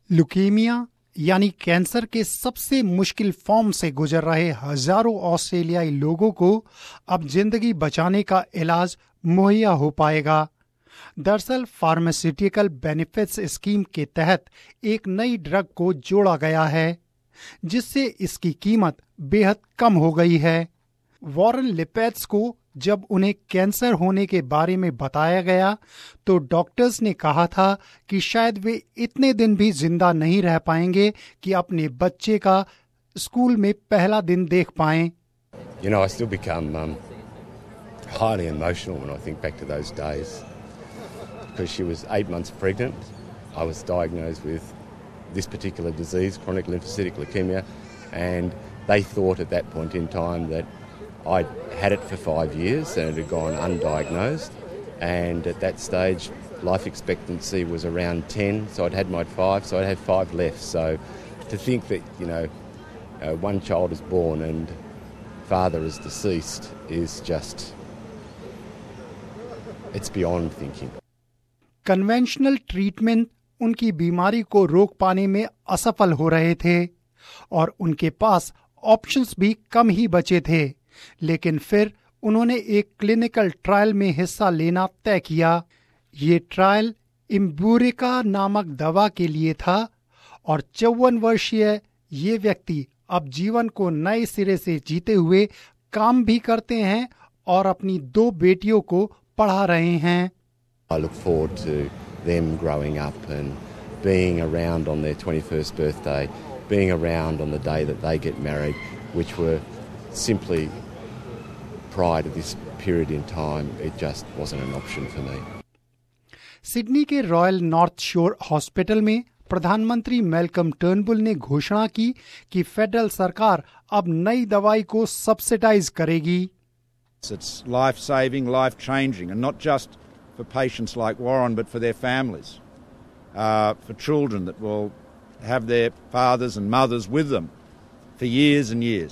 Leukaemia यानी cancer के सबसे मुश्किल फॉर्म से गुजर रहे हजारों ऑस्ट्रेलियाई लोगों को अब जिंदगी बचाने का इलाज मुहैया हो पाएगा। दरअसल फार्मास्यूटिकल बेनिफिट्स स्कीम के तहत एक नई ड्रग को जोड़ा गया है, जिससे इसकी कीमत बेहद कम हो गई है। वॉरेन लिपेट्स को जब उन्हें कैंसर होने के बारे में बताया गया तो डॉक्टर्स ने कहा था कि शायद वे इतने दिन भी जिंदा नहीं रह पाएंगे कि अपने बच्चे का स्कूल में पहला दिन देख पाएं। You know, I still become highly emotional when I think back to those days because she was 8 months pregnant. I was diagnosed with this particular disease, chronic lymphocytic leukemia, and they thought at that point in time that I'd had it for 5 years and it had gone undiagnosed, and at that stage life expectancy was around 10, so I'd had my 5, so I'd had 5 left. So to think that, you know, one child is born and father is deceased is just, it's beyond thinking. Conventional treatment उनकी बीमारी को रोक पाने में असफल हो रहे थे और उनके पास ऑप्शंस भी कम ही बचे थे, लेकिन फिर उन्होंने एक क्लिनिकल ट्रायल में हिस्सा लेना तय किया। ये ट्रायल इम्बुरिका नामक दवा के लिए था और 54 वर्षीय ये व्यक्ति अब जीवन को नए सिरे से जीते हुए काम भी करते हैं और अपनी 2 बेटियों को पढ़ा रहे हैं। I look forward to them growing up and being around on their 21st birthday, being around on the day that they get married, which were simply prior to this period in time, it just wasn't an option for me. Sydney के Royal North Shore hospital में प्रधानमंत्री Malcolm Turnbull ने घोषणा की कि federal सरकार अब नई दवाई को सब्सिडाइज करेगी। It's life-saving, life-changing, and not just for patients like Warren, but for their families, for children that will have their fathers and mothers with them for years and years.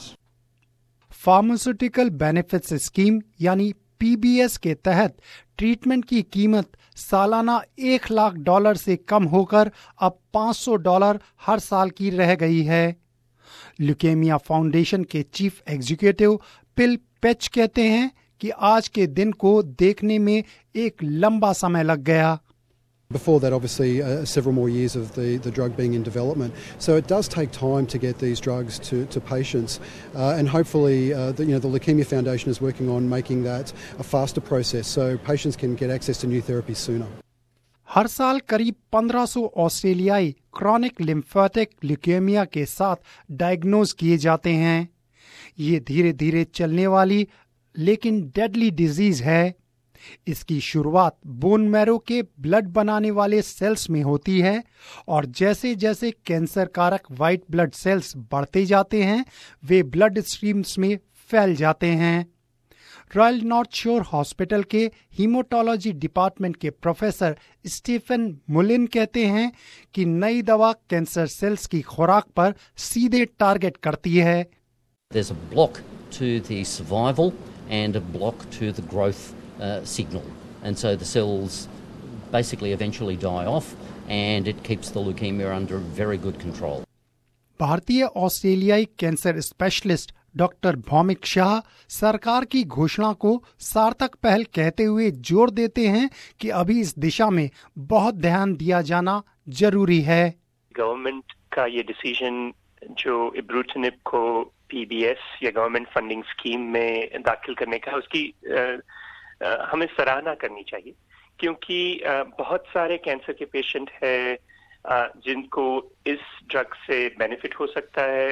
Pharmaceutical benefits scheme यानी PBS के तहत treatment की कीमत सालाना $1,00,000 से कम होकर अब $500 हर साल की रह गई है। ल्यूकेमिया फाउंडेशन के चीफ एग्जीक्यूटिव पिल पेच कहते हैं कि आज के दिन को देखने में एक लंबा समय लग गया। Before that, obviously, several more years of the drug being in development. So it does take time to get these drugs to patients. And hopefully, the Leukemia Foundation is working on making that a faster process so patients can get access to new therapies sooner. हर साल करीब 1500 ऑस्ट्रेलियाई chronic lymphatic leukaemia के साथ diagnose किए जाते हैं। ये धीरे धीरे चलने वाली लेकिन डेडली डिजीज है। इसकी शुरुआत बोन मैरो के ब्लड बनाने वाले सेल्स में होती है और जैसे जैसे कैंसर कारक व्हाइट ब्लड सेल्स बढ़ते जाते हैं वे ब्लड स्ट्रीम्स में फैल जाते हैं। रॉयल नॉर्थ शोर हॉस्पिटल के हीमोटोलॉजी डिपार्टमेंट के प्रोफेसर स्टीफन मुलिन कहते हैं कि नई दवा कैंसर सेल्स की खुराक पर सीधे टारगेट करती है। There's a block to the survival and a block to the growth signal, and so the cells basically eventually die off and it keeps the leukemia under very good control. भारतीय ऑस्ट्रेलियाई cancer specialist doctor Bhaumik Shah सरकार की घोषणा को सार्थक पहल कहते हुए जोर देते हैं कि अभी इस दिशा में बहुत ध्यान दिया जाना जरूरी है। गवर्नमेंट का ये डिसीजन जो इब्रूटिनिब को पीबीएस या गवर्नमेंट फंडिंग स्कीम में दाखिल करने का, उसकी हमें सराहना करनी चाहिए, क्योंकि बहुत सारे कैंसर के पेशेंट हैं जिनको इस ड्रग से बेनिफिट हो सकता है।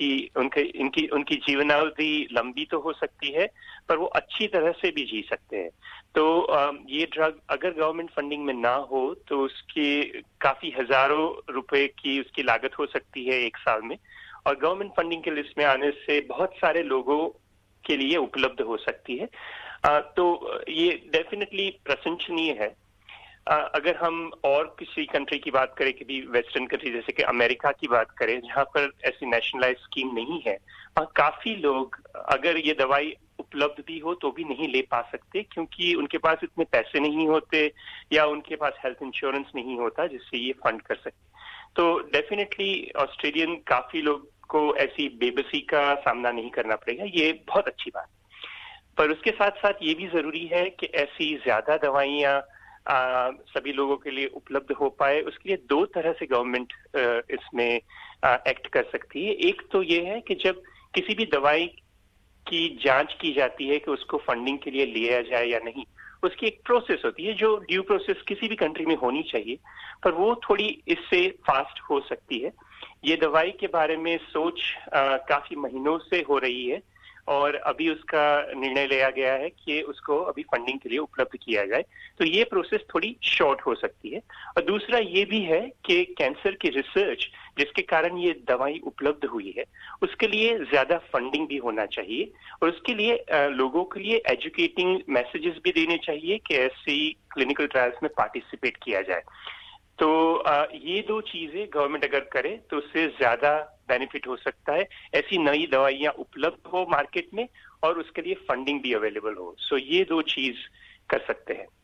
उनकी जीवनावधि लंबी तो हो सकती है पर वो अच्छी तरह से भी जी सकते हैं। तो ये ड्रग अगर गवर्नमेंट फंडिंग में ना हो तो उसकी काफी हजारों रुपए की उसकी लागत हो सकती है 1 साल में, और गवर्नमेंट फंडिंग के लिस्ट में आने से बहुत सारे लोगों के लिए उपलब्ध हो सकती है। तो ये डेफिनेटली प्रशंसनीय है। अगर हम और किसी कंट्री की बात करें, कभी वेस्टर्न कंट्री जैसे कि अमेरिका की बात करें, जहां पर ऐसी नेशनलाइज स्कीम नहीं है, वहाँ काफी लोग अगर ये दवाई उपलब्ध भी हो तो भी नहीं ले पा सकते, क्योंकि उनके पास इतने पैसे नहीं होते या उनके पास हेल्थ इंश्योरेंस नहीं होता जिससे ये फंड कर सके। तो डेफिनेटली ऑस्ट्रेलियन काफी लोग को ऐसी बेबसी का सामना नहीं करना पड़ेगा, ये बहुत अच्छी बात। पर उसके साथ साथ ये भी जरूरी है कि ऐसी ज्यादा दवाइयां सभी लोगों के लिए उपलब्ध हो पाए, उसके लिए दो तरह से गवर्नमेंट इसमें एक्ट कर सकती है। एक तो ये है कि जब किसी भी दवाई की जांच की जाती है कि उसको फंडिंग के लिए लिया जाए या नहीं, उसकी एक प्रोसेस होती है जो ड्यू प्रोसेस किसी भी कंट्री में होनी चाहिए, पर वो थोड़ी इससे फास्ट हो सकती है। ये दवाई के बारे में सोच काफी महीनों से हो रही है और अभी उसका निर्णय लिया गया है कि उसको अभी फंडिंग के लिए उपलब्ध किया जाए, तो ये प्रोसेस थोड़ी शॉर्ट हो सकती है। और दूसरा ये भी है कि कैंसर की रिसर्च जिसके कारण ये दवाई उपलब्ध हुई है, उसके लिए ज्यादा फंडिंग भी होना चाहिए और उसके लिए लोगों के लिए एजुकेटिंग मैसेजेस भी देने चाहिए कि ऐसी क्लिनिकल ट्रायल्स में पार्टिसिपेट किया जाए। तो ये दो चीजें गवर्नमेंट अगर करे तो उससे ज्यादा बेनिफिट हो सकता है, ऐसी नई दवाइयां उपलब्ध हो मार्केट में और उसके लिए फंडिंग भी अवेलेबल हो। सो ये दो चीज कर सकते हैं।